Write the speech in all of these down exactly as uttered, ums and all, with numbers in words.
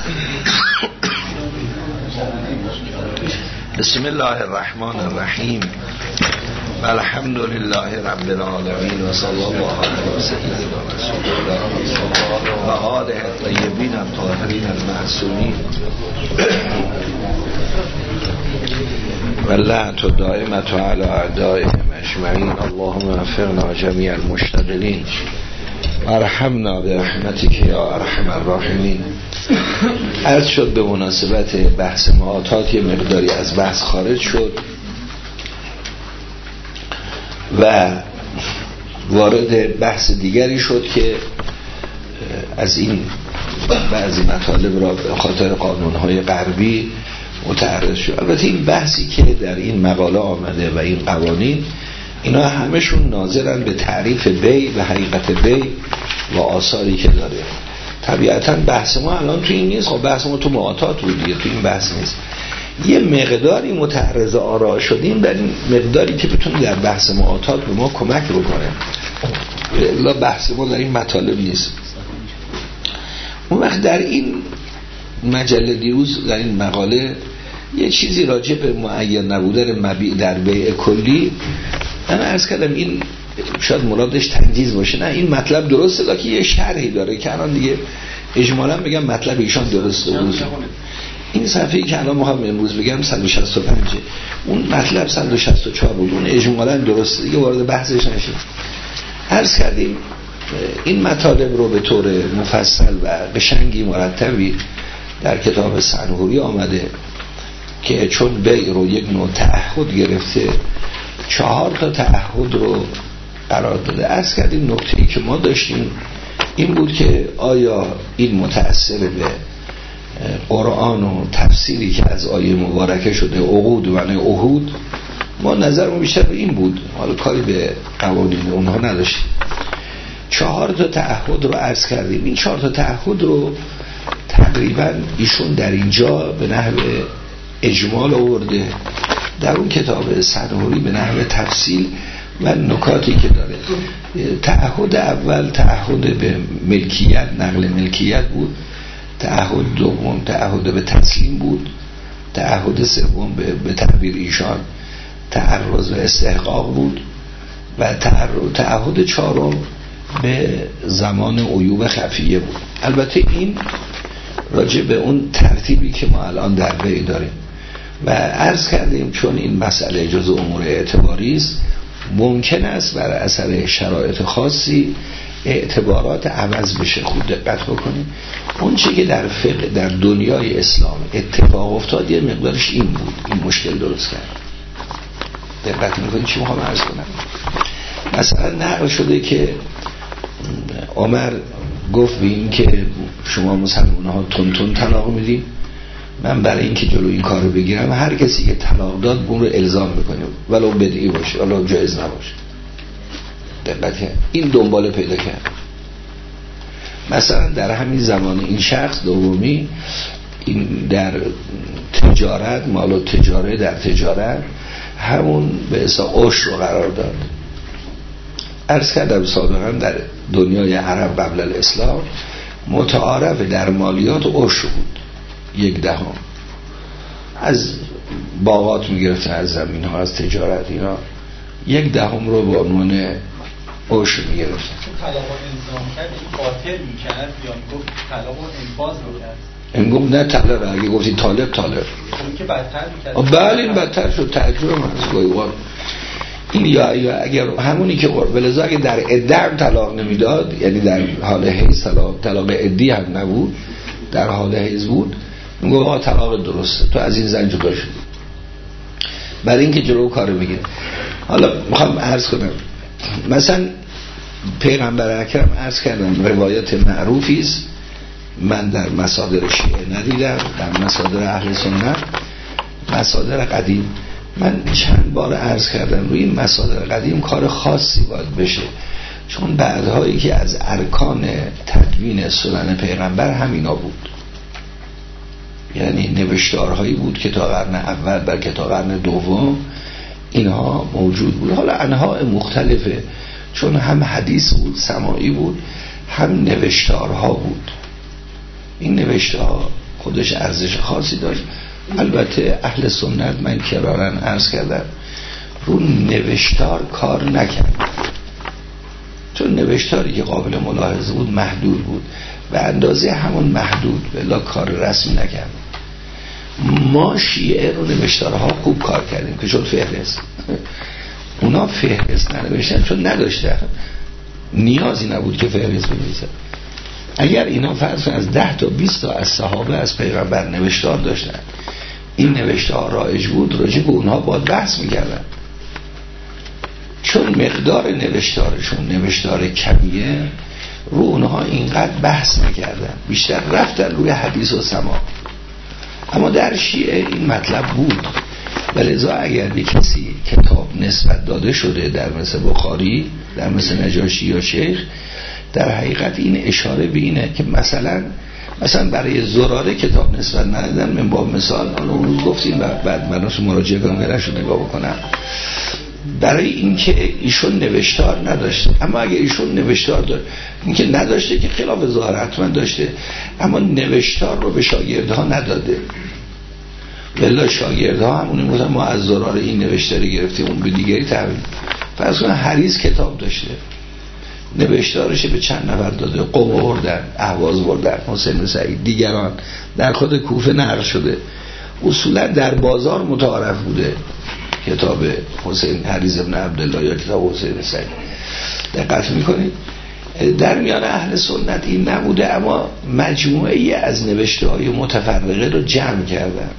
بسم الله الرحمن الرحیم و الحمد لله رب العالمین و صلی الله علیه سیدنا رسول الله و آله الطیبین الطاهرین المعصومین و لعنت دائمة علی اعدائهم اجمعین. اللهم وفقنا جمیع المشتغلین و ارحمنا برحمتک یا ارحم الراحمین. عرض شد به مناسبت بحث معاطات یه مقداری از بحث خارج شد و وارد بحث دیگری شد که از این بعضی مطالب را به خاطر قانونهای غربی متعرض شد. البته این بحثی که در این مقاله آمده و این قوانین، اینا همشون ناظرن به تعریف بی و حقیقت بی و آثاری که داره. طبیعتا بحث ما الان تو این نیست، خب بحث ما تو معاطات بود دیگه، تو این بحث نیست. یه مقداری متعرض آرا شدیم در این مقداری که بتونه در بحث معاطات به ما کمک بکنه. الا بحث ما در این مطالب نیست. اون وقت در این مجله دیروز در این مقاله یه چیزی راجع به معین نبودن مبیع در بیع کلی من عرض کردم، این شاید مرادش تنجیز باشه، نه این مطلب درسته لکه یه شرحی داره که الان دیگه اجمالا بگم مطلب ایشان درسته. این صفحه‌ای که الان میخوام امروز بگم صد و شصت و پنج، اون مطلب صد و شصت و چهار بود، اون اجمالا درسته دیگه، وارد بحثش نشیم. عرض کردیم این مطالب رو به طور مفصل و قشنگی مرتبی در کتاب سنهوری آمده که چون بیع رو یک نوع تعهد گرفته، چهار تا تعهد رو قرار داده. عرض کردیم نکته‌ای که ما داشتیم این بود که آیا این متأثر به قرآن و تفسیری که از آیه مبارکه شده عقود و نه عهود، ما نظرمون بیشتر به این بود، حالا کاری به قوانین اونها نداشتیم. چهار تا تعهد رو عرض کردیم. این چهار تا تعهد رو تقریبا ایشون در اینجا به نحو اجمال آورده، در اون کتاب سنهوری به نحو تفصیل و نکاتی که داره. تعهد اول تعهد به ملکیت، نقل ملکیت بود. تعهد دوم تعهد به تسلیم بود. تعهد سوم به, به تعبیر ایشان تعرض و استحقاق بود و تعهد چهارم به زمان عیوب خفیه بود. البته این راجع به اون ترتیبی که ما الان در بیع داریم و عرض کردیم چون این مسئله جزء امور اعتباری است، ممکن است بر اثر شرایط خاصی اعتبارات عوض بشه. خود دقت بکنید اون چیزی که در فقه در دنیای اسلام اتفاق افتاد یه مقدارش این بود، این مشکل درست کرد. دقت میکنید چی میخوام عرض کنم؟ مثلا نقل شده که عمر گفت به این که شما مسلمان ها تون تون طلاق میدیم، من برای اینکه جلو این کارو بگیرم هر کسی که طلاق داد اون رو الزام میکنیم ولو بدعی باشه ولو جایز نباشه. دقت کرد این دنباله پیدا کرد. مثلا در همین زمان این شخص دومی این در تجارت، مال و تجاره در تجارت همون به حساب عشر رو قرار داد. عرض کردم سابقا در دنیای عرب قبل الاسلام متعارف در مالیات عشر بود، یک دهم از باغات میگرفتن، از زمین ها، از تجارت، اینا یک دهم رو به عنوان عشر میگرفتن. طلاق الزام کرد این قاطع میکرد یا میگفت طلاق انفاذ میکرد؟ این گفت نه طلاق، اگه گفتی طالب طالب این که بدتر میکرد. بله این بدتر شد. تعجب من از گویوان این یا, یا اگر همونی که قرب لذا اگه در عده هم طلاق نمیداد، یعنی در حال حیض طلاق طلاق عدی هم نبود، در حال حیض بود، میگه آقا طلاق درسته، تو از این زن جدا شدی، برای اینکه جلو کارو بگیره. حالا میخوام عرض کنم مثلا پیغمبر اکرم عرض کردم روایت معروفی است، من در مصادر شیعه ندیدم، در مصادر اهل سنت، مصادر قدیم من چند بار عرض کردم روی این مصادر قدیم کار خاصی باید بشه، چون بعدهایی که از ارکان تدوین سنن پیغمبر همینا بود، یعنی نوشتارهایی بود که تا قرن اول بلکه تا قرن دوم اینها موجود بود. حالا انواع مختلفه، چون هم حدیث بود، سماعی بود، هم نوشتارها بود. این نوشتارها خودش ارزش خاصی داشت. البته اهل سنت من کرارن عرض کردم رو نوشتار کار نکرد، چون نوشتاری که قابل ملاحظه بود محدود بود، به اندازه همون محدود بلا کار رسمی نکرد. ما شیعه رو نوشتارها خوب کار کردیم که چون فهرست، اونا فهرست ننوشتن چون نداشتن، نیازی نبود که فهرست بنویسن. اگر اینا فرض از ده تا بیست تا از صحابه از پیغمبر نوشتار داشتن، این نوشتار رایج بود، راجع به اونها باید بحث میکردن. چون مقدار نوشتارشون نوشتار کمیه، رو اونها اینقدر بحث نکردن، بیشتر رفتن روی حدیث و سماع. اما در شیعه این مطلب بود و لذا اگر به کسی کتاب نسبت داده شده در مثل بخاری، در مثل نجاشی یا شیخ، در حقیقت این اشاره به اینه که مثلا مثلا برای زراره کتاب نسبت ندادن. من با مثال اون روز گفتیم و بعد من رو مراجعه کنم برش رو نگاه بکنم، برای اینکه ایشون نوشتار نداشته. اما اگه ایشون نوشتار داشته، اینکه نداشته که خلاف ظاهر حتما داشته، اما نوشتار رو به شاگردها نداده. بلا شاگردها همونی بودن ما از زرار این نوشتاری گرفتیم اون به دیگری تحویل. فرض کن حریص کتاب داشته، نوشتارش به چند نفر داده، قوم بردن، اهواز بردن، حسین سعید دیگران، در خود کوفه نقل شده. اصولا در بازار متعارف بوده کتاب حسین حریص ابن عبدالله یا کتاب حسین سعید. دقت میکنید در میان اهل سنت این نبوده، اما مجموعه از نوشته های متفرقه رو جمع کردن.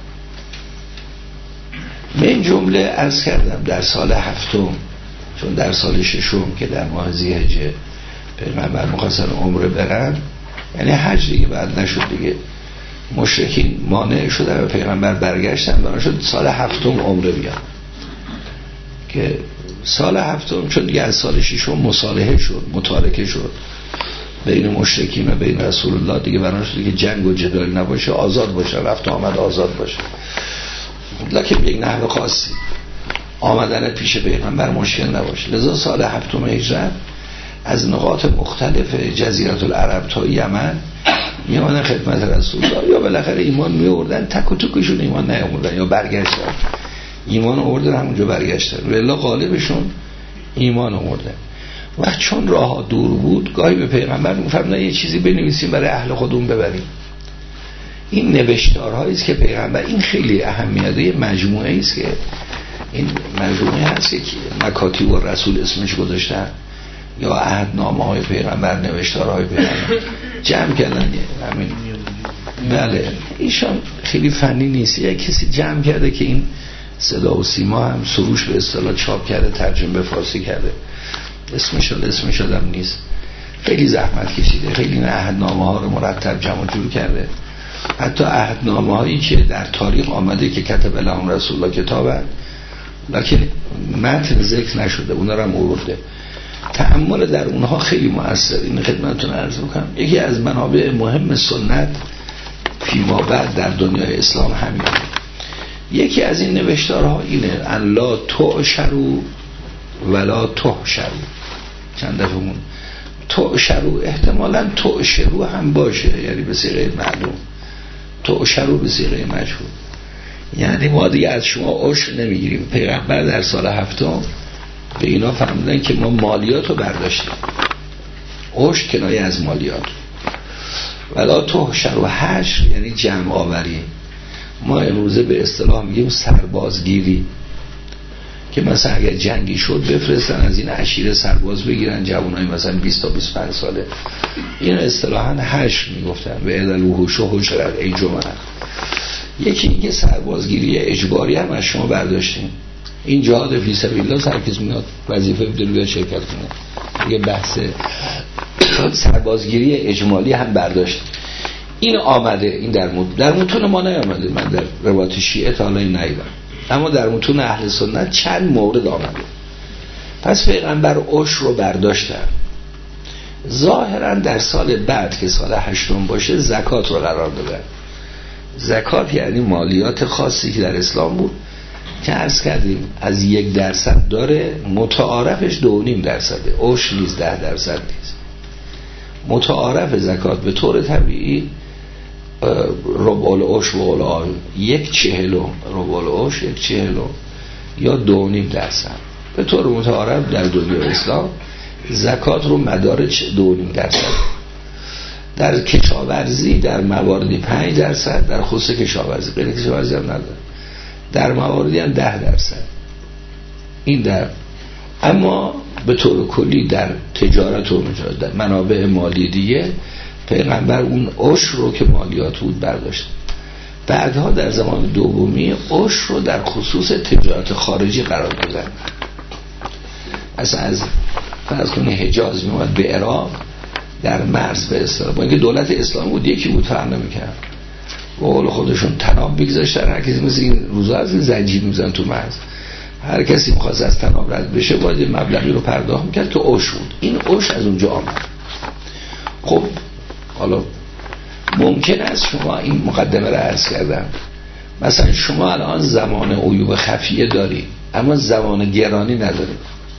من جمله عرض کردم در سال هفتم، چون در سال ششم که در ماه ذی‌حجه پیغمبر مخصر عمره برن، یعنی حج دیگه بعد نشد دیگه، مشرکین مانع شدن و پیغمبر برگشتن، برای شد سال هفتم عمره بیان. که سال هفتم چون دیگه از سال ششم مصالحه شد، متارکه شد بین مشرکین و بین رسول الله، دیگه برای شد دیگه جنگ و جدال نباشه، آزاد باشه، رفت آمد آزاد باشه. لکن به یک نحو خاصی آمدن پیش پیغمبر مشکل نباشه. لذا سال هفتم هجرت از نقاط مختلف جزیره العرب تا یمن می آمدن خدمت رسول الله، یا بالاخره ایمان می آوردن، تک و توکشون ایمان نیاوردن یا برگشتن، ایمان آوردن همونجا برگشتن، ولی غالبشون ایمان آوردن. وقت چون راه دور بود گاهی به پیغمبر می‌فرمودن یه چیزی بنویسیم برای اهل خودمون ببریم. این نوشتارهایی است که پیغمبر، این خیلی اهمیتی مجموعه است که این مجموعه هست که مکاتیب و رسول اسمش گذاشتن، یا عهدنامه های پیغمبر، نوشتارهای پیغمبر جمع کردن. همین بله ایشان خیلی فنی نیست، یک کسی جمع کرده که این صدا و سیما هم سروش به اصطلاح چاپ کرده، ترجمه به فارسی کرده، اسمش اسمش آدم نیست، خیلی زحمت کشیده، خیلی این عهدنامه ها رو مرتب جمع جور کرده. حتی عهدنامه هایی که در تاریخ آمده که کتب لهم رسول الله کتابن، لکن متن ذکر نشده، اونا رو هم آورده. تأمل در اونها خیلی مؤثر. این خدمتتون عرض میکنم یکی از منابع مهم سنت فیما بعد در دنیای اسلام همین. یکی از این نوشتارها اینه: ان لا تعشروا ولا تحشروا. چند دفعه مون تعشروا احتمالاً تعشروا هم باشه، یعنی به صیغه معلوم، تعشروا به صیغه مجهول، یعنی ما دیگه از شما عشر نمیگیریم. پیغمبر در سال هفتم به اینا فرمودن که ما مالیات رو برداشتیم، عشر کنایه از مالیات. ولا تحشروا، حشر یعنی جمع آوری. ما امروزه به اصطلاح میگیم سربازگیری، که مثلا اگر جنگی شد بفرستن از این عشیره سرباز بگیرن، جوانای مثلا بیست تا بیست و پنج ساله. این اصطلاحاً حشر میگفتن، به عدل وحوش و حشرت ای جمعه. یکی اینکه سربازگیری اجباری هم از شما برداشتیم. این جهاد فی سبیل الله سرکس میاد وظیفه بده بیاد شرکت کنه، یه بحث سربازگیری اجمالی هم برداشت. این آمده، این در متون در متون ما نیامده، من در روایت شیعه تا حالا ندیدم، اما در متون اهل سنت چند مورد آمده. پس پیغمبر عشر رو برداشتن. ظاهرا در سال بعد که سال هشتم باشه زکات رو قرار دادن. زکات یعنی مالیات خاصی که در اسلام بود که عرض کردیم از یک درصد داره، متعارفش دو نیم درصده، عشر نیست، ده درصد نیست. متعارف زکات به طور طبیعی ربع العشر و الاول یک چهلم ربع العشر یک چهلم یا دو و نیم درصد. به طور متعارف در دنیای اسلام زکات رو مدار دو و نیم درصد، در کشاورزی در مواردی پنج درصد، در خصوص کشاورزی، غیر کشاورزی هم نداره، در مواردی هم ده درصد. این در اما به طور کلی در تجارت و در منابع مالی دیگه پیغمبر اون عشر رو که مالیات بود برداشت. بعدها در زمان دومی عشر رو در خصوص تجارت خارجی قرار دادن. اصلا از فرض کنی حجاز میومد به عراق در مرز به اصطلاح، با اینکه دولت اسلامی بود یکی بود فرق نمی‌کرد، و قول خودشون تناب می‌گذاشتن، هر کسی مثل این روزا از زنجیر می‌زنن تو مرز، هر کسی می‌خواست از تناب رد بشه باید مبلغی رو پرداخت می‌کرد که عشر بود. این عشر از اونجا آمد. خب حالا ممکن است شما این مقدمه را عرض کردم، مثلا شما الان زمان عیوب خفیه داری اما زمان گرانی نداری.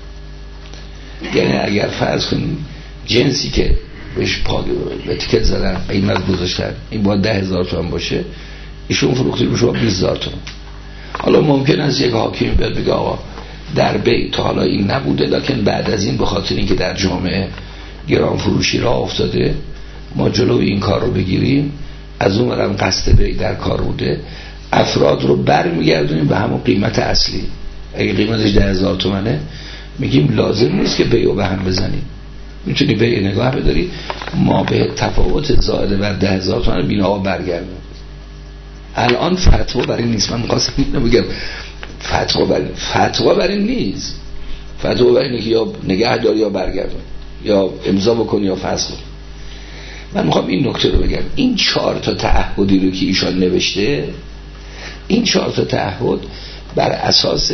یعنی اگر فرض کنید جنسی که بهش پاگ اتیکت زدن قیمت گذاشتن این باید ده هزار تومان باشه، ایشون فروخته به شما بیست هزار تومان. حالا ممکن است یک حاکم بیاد بگه آقا در بیت تا حالا این نبوده، لکن بعد از این به خاطر اینکه در جامعه گران فروشی را افتاده ما جلو این کار رو بگیریم، از اون ورم قصد بیع در کار بوده، افراد رو برمیگردونیم به همون قیمت اصلی. اگه قیمتش ده هزار تومنه میگیم لازم نیست که بیعو به هم بزنیم، میتونی بیع نگاه بداری، ما به تفاوت زائد بر ده هزار تومن بینا برگردیم. الان فتوا برای نیست، من می‌خواستم اینو بگم، فتوا برای فتوا برای نیست، فتوا برای اینه که یا نگه داری یا برگردون، یا امضا بکن یا فسخ کن. من میخوام این نکته رو بگم، این چهار تا تعهدی رو که ایشان نوشته، این چهار تا تعهد بر اساس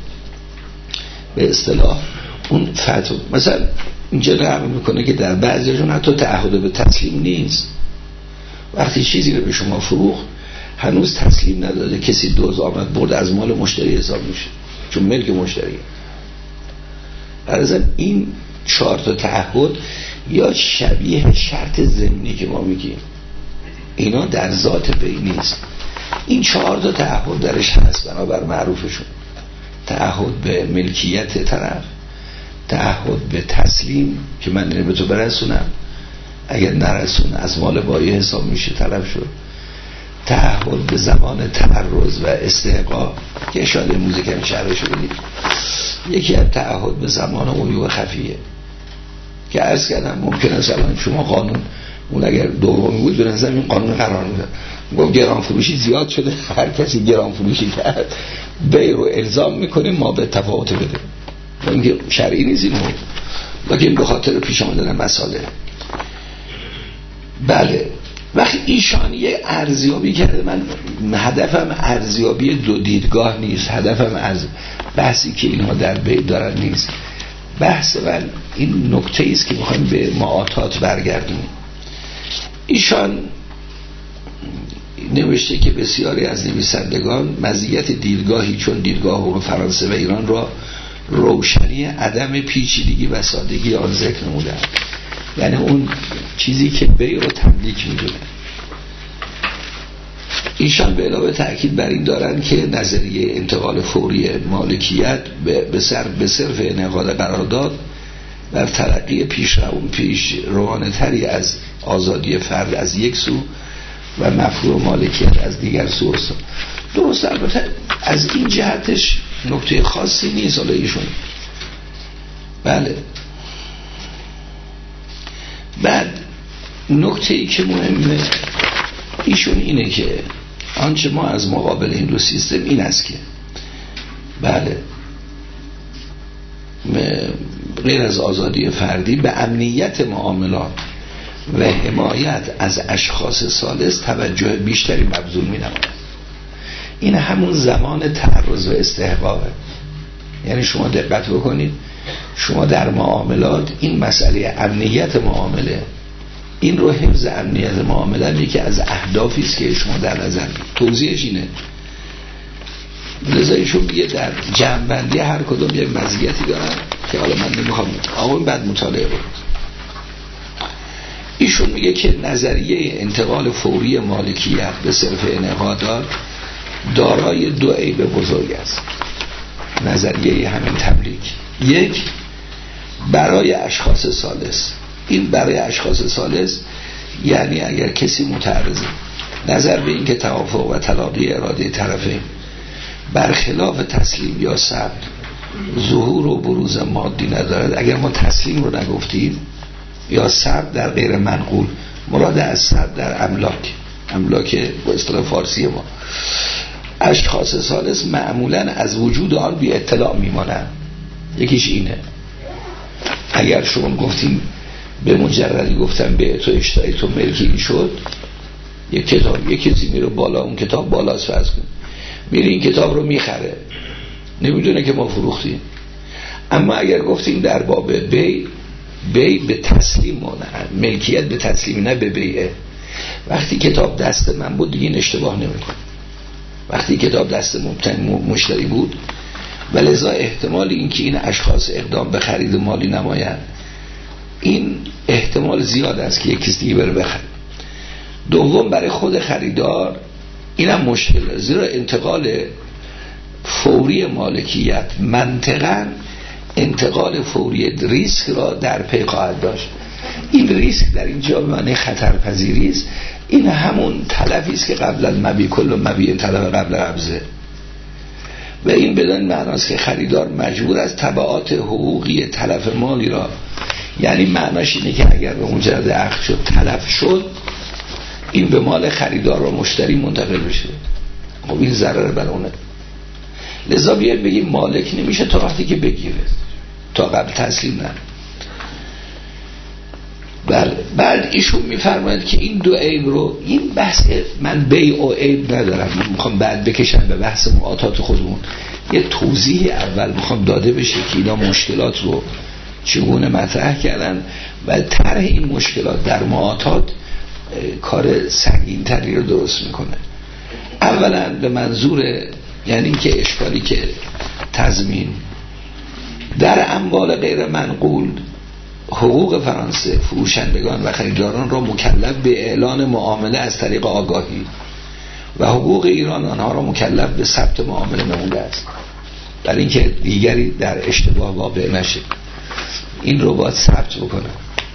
به اصطلاح اون فتوا، مثلا اینجا نقل میکنه که در بعضیشون حتی تعهد به تسلیم نیست. وقتی چیزی رو به شما فروخت هنوز تسلیم نداده، کسی دوز آمد برد، از مال مشتری حساب میشه چون ملک مشتریه. برای این چهار تا تعهد یا شبیه شرط ضمنی که ما میگیم، اینا در ذات بی نیست. این چهار تا تعهد درش هست بنابر معروفشون: تعهد به ملکیت طرف، تعهد به تسلیم که من اینو به تو برسونم، اگر نرسون از مال بایع حساب میشه طرف شد، تعهد به زمان تعرض و استحقاق که اشاره موزیک هم شرح شده، یکی از تعهد به زمان عیوب خفیه که عرض کردم ممکن است الان شما قانون اون اگر دومی بود به نظر این قانون قرار میداد، گفت گران فروشی زیاد شده، هر کسی گران فروشی کرد بیع رو الزام میکنیم ما به تفاوت بده، اینکه شرعی نیست اینو، لیکن به خاطر پیش آمدن مسائل. بله وقتی ایشان یه ارزیابی کرده، من هدفم ارزیابی دو دیدگاه نیست، هدفم از بحثی که اینها در بیع دارن نیست، بحث من این نکته است که میخوایم به معاطات برگردیم. ایشان نوشته که بسیاری از نویسندگان مزیت دیدگاهی چون دیدگاه حقوق فرانسه و ایران را روشنی عدم پیچیدگی و سادگی آن ذکر نمودند، یعنی اون چیزی که بیع رو تملیک میدونه. ایشان به علاوه تأکید بر این دارن که نظریه انتقال فوری مالکیت به سر به صرف انعقاد قرارداد بر تلقی پیش روان پیش روانه تری از آزادی فرد از یک سو و مفهوم مالکیت از دیگر سو است. درست، البته از این جهتش نکته خاصی نیست حالا ایشون. بله. بعد نکته ای که مهمه ایشون اینه که آنچه ما از مقابل این دو سیستم این است که بله غیر از آزادی فردی به امنیت معاملات و حمایت از اشخاص ثالث توجه بیشتری مبذول می نماید. این همون زمان تعرض و استحقاقه. یعنی شما دقت بکنید، شما در معاملات این مسئله امنیت معامله، این رو حفظ امنیت معامله یکی از اهدافی است که شما در نظر بگیرید. توضیحش اینه، لذا ایشون میگه در جمع‌بندی هر کدوم یک مزیتی دارن که حالا من نمیخوام آقا بعد مطالعه کنم. ایشون میگه که نظریه انتقال فوری مالکیت به صرف انعقادات دارای دو عیب بزرگ است. نظریه همین تبلیغ، یک، برای اشخاص ثالث. این برای اشخاص ثالث یعنی اگر کسی متعرضه نظر به این که توافق و تلاقی اراده طرفین برخلاف تسلیم یا صبر ظهور و بروز مادی ندارد، اگر ما تسلیم رو نگفتیم یا صبر در غیر منقول، مراد از صبر در املاک، املاک با اصطلاح فارسی ما، اشخاص ثالث معمولا از وجود آن بی اطلاع میمانند. یکیش اینه، اگر شما گفتیم به مجردی گفتم به تو اشتایی تو ملکی این شد، یک کتاب، یک کسی میره بالا، اون کتاب بالاست فرض کن، میره این کتاب رو میخره، نمیدونه که ما فروختیم. اما اگر گفتیم در باب بی، بی به تسلیم مانه، ملکیت به تسلیم نه به بیعه، وقتی کتاب دست من بود دیگه این اشتباه نمیکنه، وقتی کتاب دست مشتری بود، ولذا احتمال این که این اشخاص اقدام به خرید مالی نمایند این احتمال زیاد است که یک کسی دیگه بره بخره. دوم، برای خود خریدار اینم مشکله، زیرا انتقال فوری مالکیت منطقاً انتقال فوری ریسک را در پی خواهد داشت. این ریسک در اینجا به معنی خطرپذیری است. این همون تلفی است که قبل المبیع کل مبیع طلب قبل قبضه، و این بدون معناست که خریدار مجبور است تبعات حقوقی تلف مالی را، یعنی معناش اینه که اگر به مجرد عقد شد تلف شد، این به مال خریدار و مشتری منتقل بشه. خب این ضرر بر اونه. لذا بیاید بگیم مالک نمیشه تا وقتی که بگیره، تا قبل تسلیم نه. بله. بعد ایشون میفرماید که این دو عیب رو، این بحث من بیع و عیب ندارم، من میخوام بعد بکشم به بحث معاطات خودمون. یه توضیح اول میخوام داده بشه که اینا مشکلات رو چگونه مطرح کردن و طرح این مشکلات در معاطات کار سنگین تری رو درست میکنه. اولا به منظور یعنی که اشکالی که تضمین در اموال غیر منقول، حقوق فرانسه فروشندگان و خریداران را مکلف به اعلان معامله از طریق آگاهی و حقوق ایران آنها را مکلف به ثبت معامله نموده است، برای اینکه دیگری در اشتباه واقع نشه این رو باید ثبت بکنه.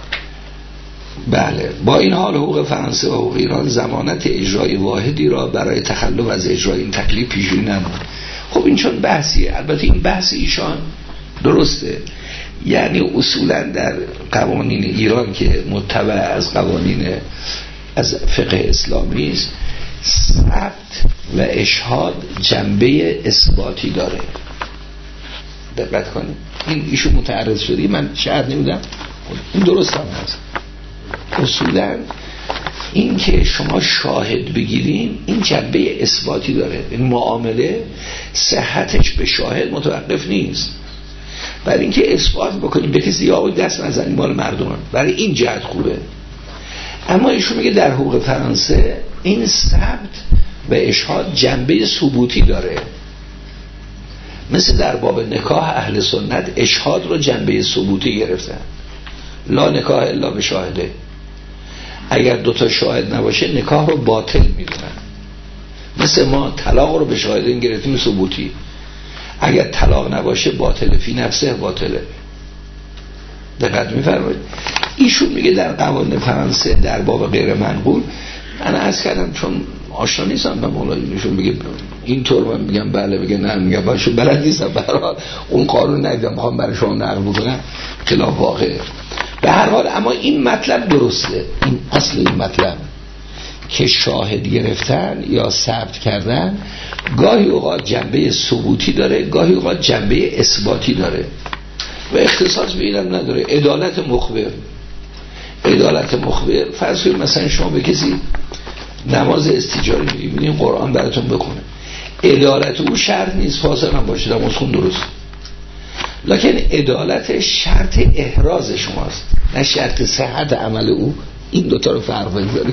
بله. با این حال حقوق فرانسه و حقوق ایران ضمانت اجرای واحدی را برای تخلف از اجرای این تکلیف پیش‌بینی نمود. خب این چون بحثیه، البته این بحث ایشان درسته، یعنی اصولا در قوانین ایران که متبع از قوانین از فقه اسلامی است، ثبت و اشهاد جنبه اثباتی داره. دقت کنید، این ایشون متعرض شده، من شاید نمیدونم این درست هم هست. اصولا این که شما شاهد بگیرین این جنبه اثباتی داره، این معامله صحتش به شاهد متوقف نیست، برای اینکه اثبات بکنیم به کسی آقای دست نزنیم مال مردمان، برای این جهت خوبه. اما ایشون میگه در حقوق فرانسه این ثبت و اشهاد جنبه ثبوتی داره، مثل در باب نکاح اهل سنت اشهاد رو جنبه ثبوتی گرفتن، لا نکاح الا به شاهده، اگر دوتا شاهد نباشه نکاح رو باطل میدونن. مثل ما طلاق رو به شاهدین گرفتیم ثبوتی، اگر طلاق نباشه باطله، فی نفسه باطله. دقت می‌فرمایید. ایشون میگه در قوانین فرانسه در باب غیر منقول، من عرض کردم چون آشنا نیستم به مولای ایشون بگه اینطور، من میگم بله، بگه نه، میگم باشه بلد نیستم، به هر حال اون قانون ندیدم، میخوام برای شما نقل بکنم خلاف واقعه. به هر حال اما این مطلب درسته، این اصل این مطلب که شاهد گرفتن یا ثبت کردن گاهی اوقات جنبه ثبوتی داره، گاهی اوقات جنبه اثباتی داره و اختصاص به اینم نداره. عدالت مخبر، عدالت مخبر فرض کنید مثلا شما به کسی نماز استیجاری میگید، میگین قرآن براتون بخونه، عدالت او شرط نیست فاسق هم باشه، نماز خون درست، لکن عدالت شرط احراز شماست نه شرط صحت عمل او. این دوتا رو فرق بذارید.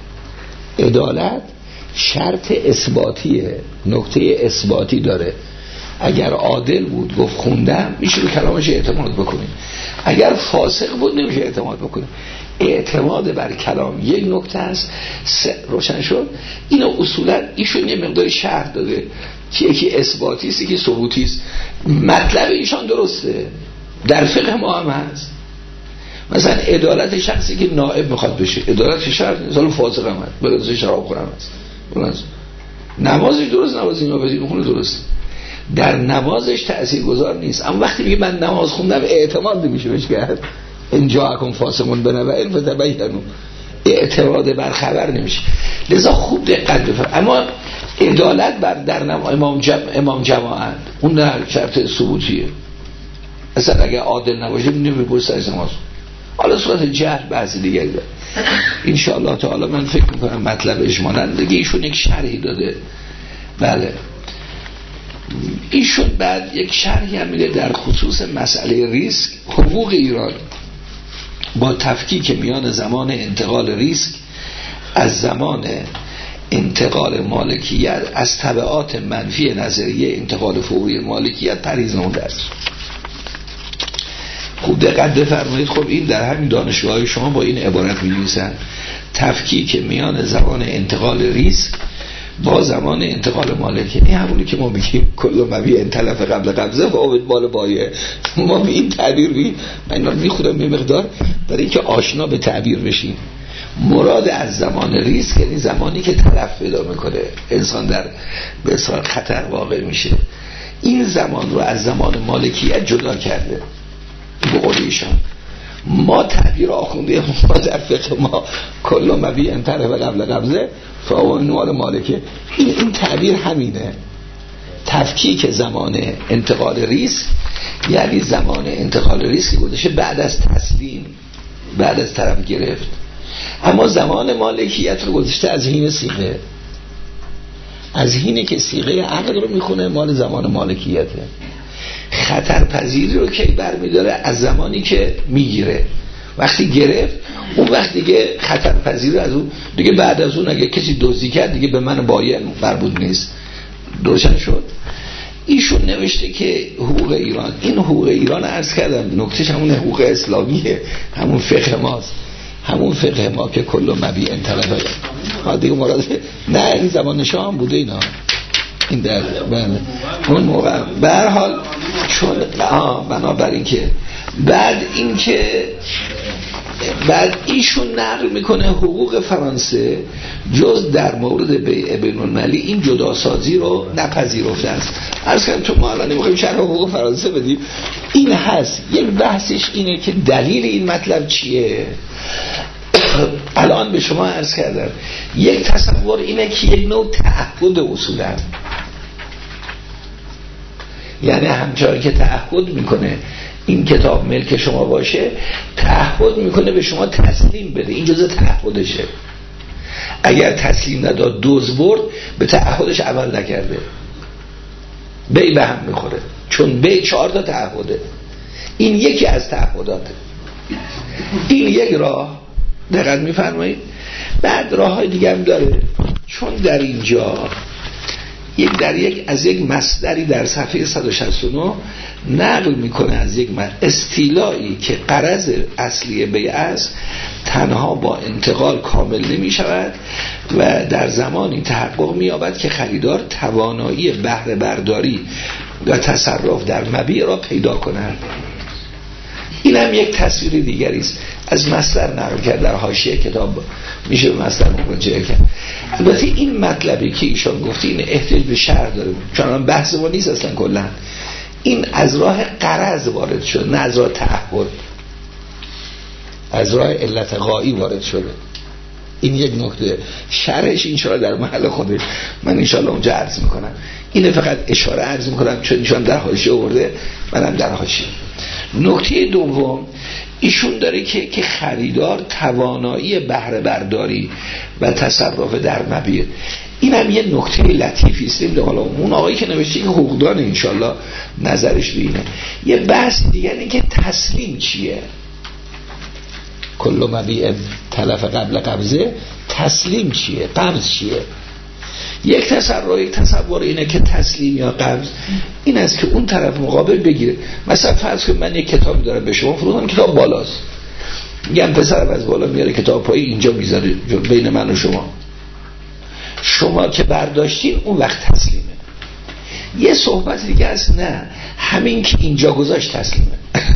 عدالت شرط اثباتیه، نکته اثباتی داره. اگر عادل بود گفت خوندم، میشه به کلامش اعتماد بکنید، اگر فاسق بود نمیشه اعتماد بکنید. اعتماد بر کلام یک نکته است. روشن شد. اینو اصولا ایشون یه مقدار شرح داده که یکی اثباتی است یکی ثبوتی است. مطلب ایشان درسته، در فقه ما هم هست. مثلا عدالت شخصی که نائب میخواد بشه، عدالت شرط مثلا فاسق هم هست، بلازه شراب خورم هست، نمازش درست، نماز اینا بدید میخونه درست، در نمازش تأثیر گذار نیست. اما وقتی میگه من نماز خوندم اعتماد نمیشه بهش کرد، ان جاءکم فاسقون بنبأ فتبینوا، اعتماد بر خبر نمیشه. لذا خوب دقت بفرمایید. اما عدالت بر در نماز امام جم... امام جماعت اون در شرط ثبوتیه. اصلا اگه عادل نباشه نمیپرسه از نماز. حالا صورت جهل بحث دیگری داره. ان شاء الله تعالی من فکر میکنم مطلب اجمالاً دیگه ایشون یک شرحی داده. بله ایشون بعد یک شرحی هم میده در خصوص مسئله ریسک. حقوق ایران با تفکیک میان زمان انتقال ریسک از زمان انتقال مالکیت از تبعات منفی نظریه انتقال فوری مالکیت پرهیز نموده است. خوب دقت بفرمایید. خب این در همین دانشگاه شما با این عبارت می‌نویسن تفکیک میان زمان انتقال ریسک با زمان انتقال مالکیت. این همونی که ما میگیم کل مبیع تلف قبل قبضه و عوض مال بایع. ما به این تعبیر می من اینا میخونم به مقدار برای اینکه آشنا به تعبیر بشیم. مراد از زمان ریسک یعنی زمانی که تلف پیدا میکنه، انسان در به اصطلاح خطر واقع میشه. این زمان رو از زمان مالکیت جدا کرده. به قول ایشان ما تعبیر آخونده ما در فقه ما کل مبیع تلف قبل قبضه فهو مال مالکه. این این تعبیر همینه. تفکیک زمان انتقال ریسک یعنی زمان انتقال ریسک گذاشته بعد از تسلیم، بعد از طرف گرفت. اما زمان مالکیت رو گذاشته از حین صیغه، از حینی که صیغه عقد رو میخونه مال زمان مالکیته. خطرپذیری رو که برمیداره از زمانی که میگیره. وقتی گرفت اون وقت دیگه خطرپذیر از اون دیگه، بعد از اون اگه کسی دزدی کرد دیگه به من بایع مربوط نیست. روشن شد. ایشون نوشته که حقوق ایران، این حقوق ایران عرض کردم نکتهش همون حقوق اسلامیه، همون فقه ماست، همون فقه ما که کل مبیع انطلبه ها دیگه مراد نه این زمان شام بوده اینا. این در بله اون موقع به هر حال چون بنابراین که بعد این که بعد ایشون نقل میکنه حقوق فرانسه جز در مورد بیع بین المللی این جداسازی رو نپذیرفته است. عرض کنم تو ما الان نمیخوایم شرح حقوق فرانسه بدیم، این هست. یک بحثش اینه که دلیل این مطلب چیه. الان به شما عرض کردم یک تصور اینه که یک نوع تعهد اصولا، یعنی همچنان که تعهد میکنه این کتاب ملک شما باشه، تعهد میکنه به شما تسلیم بده، این جزء تعهدشه. اگر تسلیم نداد دوز برد به تعهدش عمل نکرده، بی به هم میخوره، چون بی چهار تا تعهده. این یکی از تعهداته. این یک راه دقت میفرمایید. بعد راه های دیگه هم داره، چون در اینجا یک در یک از یک مصدری در صفحه صد و شصت و نه نقل میکنه از یک استیلایی که غرض اصلی بیع است تنها با انتقال کامل نمی شود و در زمانی تحقق می یابد که خریدار توانایی بهره برداری و تصرف در مبیع را پیدا کند. این هم یک تصویر دیگری است. از مصدر نقل کرد در حاشیه کتاب، میشه به مصدر مراجعه کرد. البته این مطلبی که ایشان گفتی این احتیاج به شرح داره، چون بحث ما نیست اصلا. کلا این از راه غرض وارد شد، نه از راه تعهد، از راه علت غایی وارد شده. این یک نکته. شرحش انشاءالله در محل خودش من انشاءالله اونجا عرض میکنم. اینه فقط اشاره عرض میکنم چون ایشان در حاشیه آورده، منم در حاشیه. نکته دوم ایشون داره که که خریدار توانایی بهره برداری و تصرف در مبیع. این هم یه نکته لطیفی است. حالا اون آقایی که نوشته این حقوقدان انشالله نظرش بینه. یه بحث دیگه اینه که تسلیم چیه. کل مبیع تلف قبل قبضه، تسلیم چیه، قبض چیه. یک تصور یک تصور اینه که تسلیم یا قبض این است که اون طرف مقابل بگیره. مثلا فرض کنید من یک کتابی دارم به شما فروختم، کتاب بالاست، میگم پسرم از بالا میاره کتاب پایی اینجا میذاره بین من و شما، شما که برداشتین اون وقت تسلیمه. یه صحبت دیگه است، نه همین که اینجا گذاشت تسلیمه.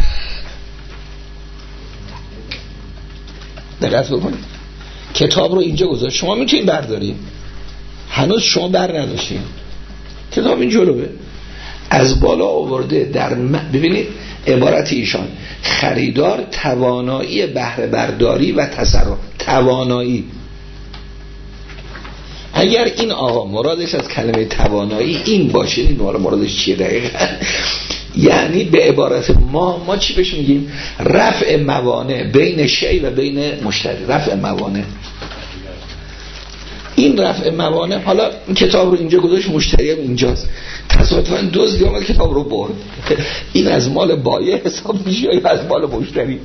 دقت بکنید، کتاب رو اینجا گذاشت، شما میتونید بردارید، هنوز شما بر نداشتین، کتاب این جلوه، از بالا آورده در م... ببینید عبارت ایشان، خریدار توانایی بهره برداری و تصرف، توانایی. اگر این آقا مرادش از کلمه توانایی این باشه، این مرادش چیه دقیقا؟ یعنی به عبارت ما ما چی بهش میگیم؟ رفع موانع بین شی و بین مشتری، رفع موانع. این رفع موانع، حالا این کتاب رو اینجا گذاشت، مشتری هم اینجاست، تصادفاً دزدی اومد کتاب رو برد، این از مال بایع حساب میشه یا از مال مشتری؟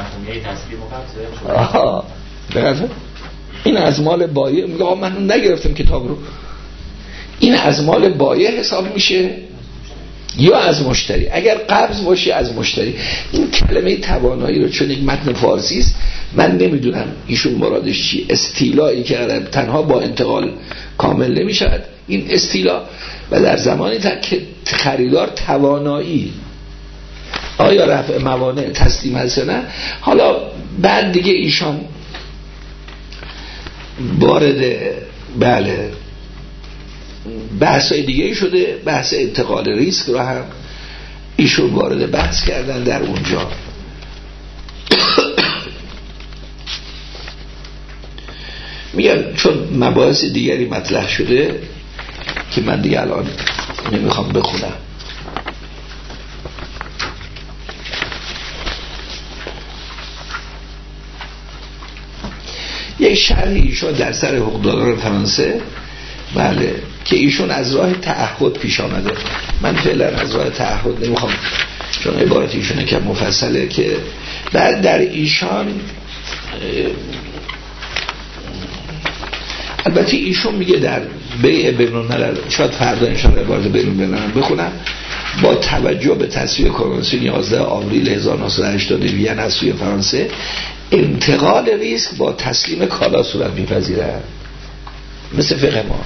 آها بگذار این از مال بایع، میگه آقا من نگرفتم کتاب رو، این از مال بایع حساب میشه یا از مشتری؟ اگر قبض باشه از مشتری. این کلمه توانایی رو چون یک متن فارسی است من نمیدونم ایشون مرادش چی، استیلایی که تنها با انتقال کامل نمیشد این استیلا، و در زمانی که خریدار توانایی آیا رفع موانع تسلیم هست نه. حالا بعد دیگه ایشان وارد بله بحثای دیگه شده، بحث انتقال ریسک رو هم ایشون وارد بحث کردن در اونجا. میگم چون مباحث دیگری مطرح شده که من دیگه الان نمیخوام بخونم. یک شرحی ایشون در سر حقوقداران فرانسه بله که ایشون از راه تعهد پیش آمده، من فعلا از راه تعهد نمیخوام چون عبارت ایشونه که مفصله، که بعد در ایشان البته ایشون میگه در بیع بین‌الملل، شاید فردا انشاءالله عبارت بین‌الملل بخونم، با توجه به تصویب کنوانسیون یازده آوریل هزار و نهصد و هشتاد وین از سوی فرانسه، انتقال ریسک با تسلیم کالا صورت میپذیره. مثل فقه ما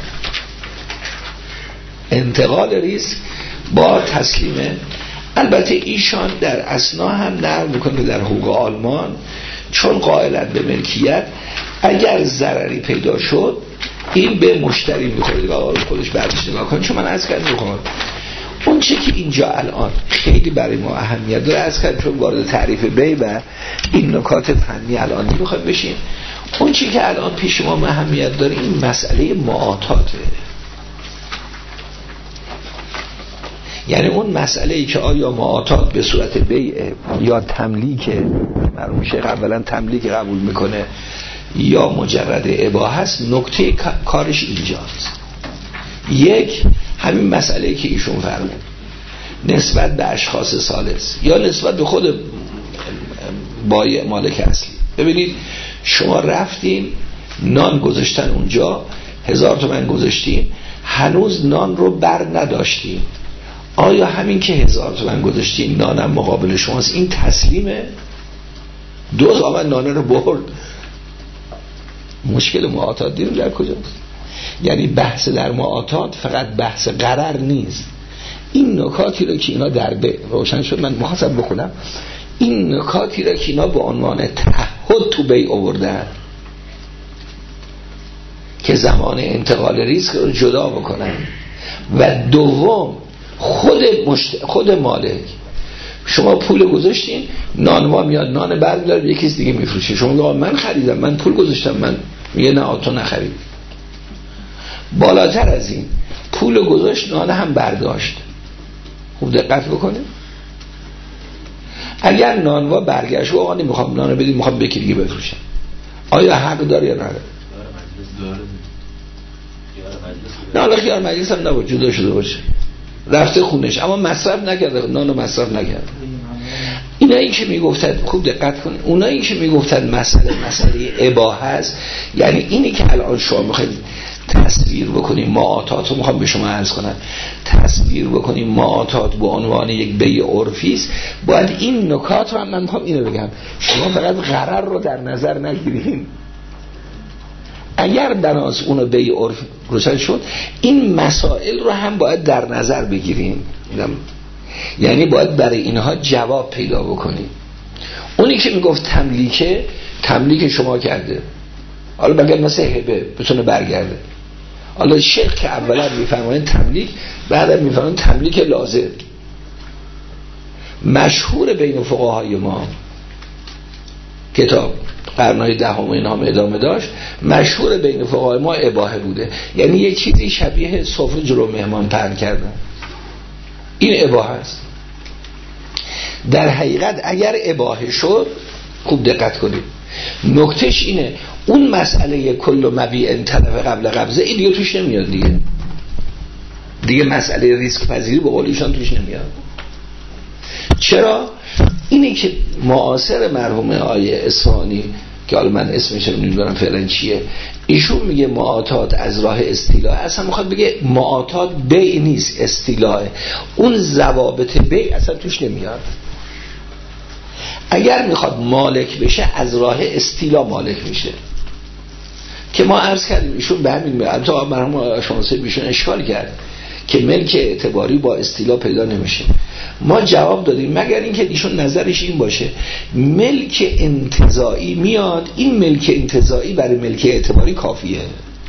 انتقال ریسک با تسلیم. البته ایشان در اسنا هم نقل میکنه در حقوق آلمان، چون قائلن به ملکیت اگر ضرری پیدا شد این به مشتری میخوره، آقا خودش بعدش نگاه کن. چون من از کردم میخوام اون چه که اینجا الان خیلی برای ما اهمیت داره، از کردم چون وارد تعریف بی و این نکات فنی الان نمیخواد بشین، اون چی که الان پیش ما اهمیت داره این مسئله معاطاته. یعنی اون مسئله ای که آیا معاطات به صورت بیع یا تملیک، مرحوم شیخ اولا تملیک قبول میکنه یا مجرد اباحه است، نکته کارش اینجاست. یک همین مسئله که ایشون فرمود نسبت به اشخاص ثالث یا نسبت به خود بایع مالک اصلی. ببینید شما رفتین نان گذاشتن اونجا، هزار تومن گذاشتین، هنوز نان رو بر نداشتین، آیا همین که هزار تومن گذاشتین نانم مقابل شماست این تسلیمه؟ دوز آمد نانه رو برد. مشکل معاطات دیدیم در کجاست؟ یعنی بحث در معاطات فقط بحث قرار نیست. این نکاتی رو که اینا در به روشن شد، من محاسب بکنم، این نکاتی رو که اینا به عنوان تعهد تو بی آوردن که زمان انتقال ریسک رو جدا بکنن، و دوم خود مشت... خود مالک، شما پول گذاشتین، نانوا میاد نان برداره یکی دیگه میفروشه، شما میگه من خریدم، من پول گذاشتم، من میگه نه تو نخرید. بالاتر از این پول گذاشت نان هم برداشت. خوب دقت بکنه، اگر نانوا برگشت و آقا نمیخوام نان بدید میخوام بکی دیگه بفروشم، آیا حق داره یا نداره؟ نه حالا خیار مجلس هم نبود، جدا شده باشه، رفته خونش اما مصرف نکرده، نانو مصرف نکرده. اینایی که میگفتن خوب دقت کنید، اونایی که میگفتن مسئله مسئله اباحه است، یعنی اینی که الان شما میخواید تصویر بکنیم معاطات رو میخوام به شما عرض کنم، تصویر بکنیم معاطات به عنوان یک بیع عرفی است، باید این نکات رو هم من میخوام اینو بگم، شما فقط غرر رو در نظر نگیرین. اگر بناس اونو بیع عرف روشن شد، این مسائل رو هم باید در نظر بگیریم، یعنی باید برای اینها جواب پیدا بکنیم. اونی که میگفت تملیکه، تملیک شما کرده، حالا بگه مثل هبه بتونه برگرده. حالا شیخ که اولا میفرمایند تملیک، بعدا میفرمایند تملیک لازم. مشهور بین فقهای ما، کتاب قرنهای دهم و این هم ادامه داشت، مشهور بین فقهای ما اباحه بوده، یعنی یک چیزی شبیه سفره جلو مهمان پهن کردن، این اباحه است. در حقیقت اگر اباحه شد، خوب دقت کنید، نکتهش اینه اون مسئله کل مبیع طرف قبل قبضه این دیگه توش نمیاد، دیگه دیگه مسئله ریسک پذیری به قول ایشان توش نمیاد. چرا؟ اینه که معاصر مرحوم آیه اصفهانی که حالا من اسمش رو نمیدونم فعلا چیه، ایشون میگه معاطات از راه استیلاء، اصلا میخواد بگه معاطات بیع نیست، استیلاء، اون ضوابط بیع اصلا توش نمیاد. اگر میخواد مالک بشه از راه استیلاء مالک میشه، که ما عرض کردیم ایشون به همین میاد، تا مرحوم شانسی بیشون اشکال کرد که ملک اعتباری با استیلاء پیدا نمیشه. ما جواب دادیم مگر اینکه ایشون نظرش این باشه ملک انتزاعی میاد، این ملک انتزاعی برای ملک اعتباری کافیه.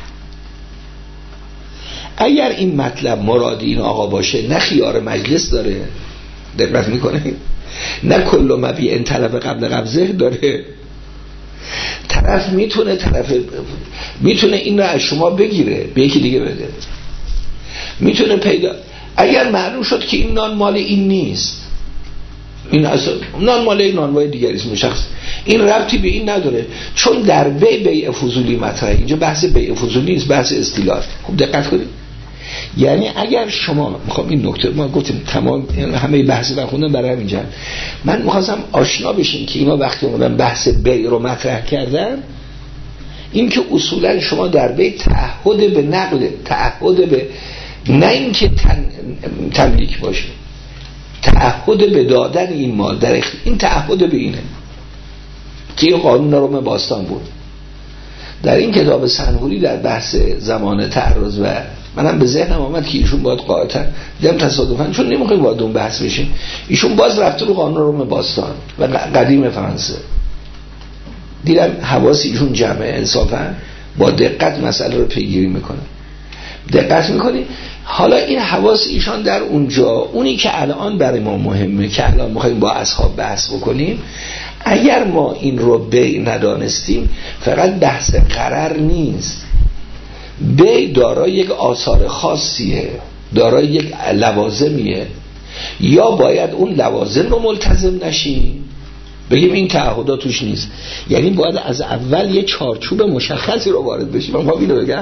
اگر این مطلب مراد این آقا باشه، نه خیار مجلس داره، دقت میکنه، نه کل مبیع طرف قبل قبضه داره، طرف میتونه طرف میتونه این رو از شما بگیره به یکی دیگه بده، میتونه پیدا. اگر معلوم شد که این نان مال این نیست، این اصلا نان مال این نانوای دیگری است مشخص، این ربطی به این نداره، چون در بیع بیع فضولی مطرحه، اینجا بحث بیع فضولی نیست، بحث استیلاء. خوب دقت کنید، یعنی اگر شما میخوام این نکته، ما گفتیم تمام همه بحثی رو خوندم برای همینجا، من میخواستم آشنا بشین که اینا وقتی اومدن بحث بیع رو مطرح کردن، این که اصولا شما در بیع تعهد به نقل، تعهد به، نه اینکه تن... تملیک باشه، تعهد به دادن این مال در اخ... این تعهد به اینه که این قانون روم باستان بود. در این کتاب سنهوری در بحث زمان تعرض و منم به ذهنم آمد که ایشون باید قاعدتا دیدم تصادفاً، چون نمیخوایم وارد اون بحث بشیم، ایشون باز رفته رو قانون روم باستان و قدیم فرانسه، دیدم حواس ایشون جمعه، انصافا با دقت مسئله رو پیگیری میکنه. دقت میکنی؟ حالا این حواس ایشان در اونجا، اونی که الان برای ما مهمه که الان میخوایم با اصحاب بحث بکنیم، اگر ما این رو بیع ندانستیم، فقط بحث قرار نیست، بیع دارای یک آثار خاصیه، دارای یک لوازمیه، یا باید اون لوازم رو ملتزم نشیم بگیم این تعهدات توش نیست، یعنی باید از اول یه چارچوب مشخصی رو وارد بشیم. من اینو بگم،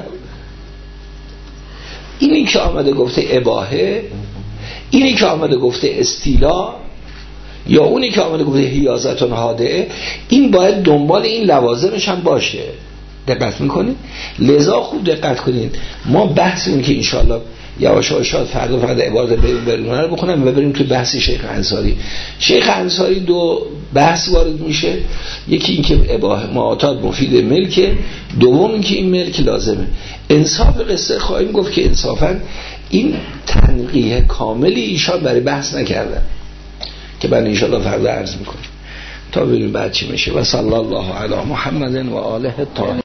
اینی که آمده گفته اباحه، اینی که آمده گفته استیلا، یا اونی که آمده گفته حیازتون حاده، این باید دنبال این لوازمش هم باشه. دقت میکنید؟ لذا خوب دقت کنید، ما بحث این که انشاءالله یواش یواش فردا فردا عبارت بریم بریم رو بخونم و بریم توی بحث شیخ انصاری. شیخ انصاری دو بحث وارد میشه، یکی این که اباحه معاطات مفید ملکه، دوم این که این ملک لازمه. انصاف قصه خواهیم گفت که انصافا این تنقیح کاملی ایشان برای بحث نکردن که من انشاءالله فردا عرض میکنم تا ببینیم بعد چی میشه. و صلی الله علی محمد و آله الطاهرین.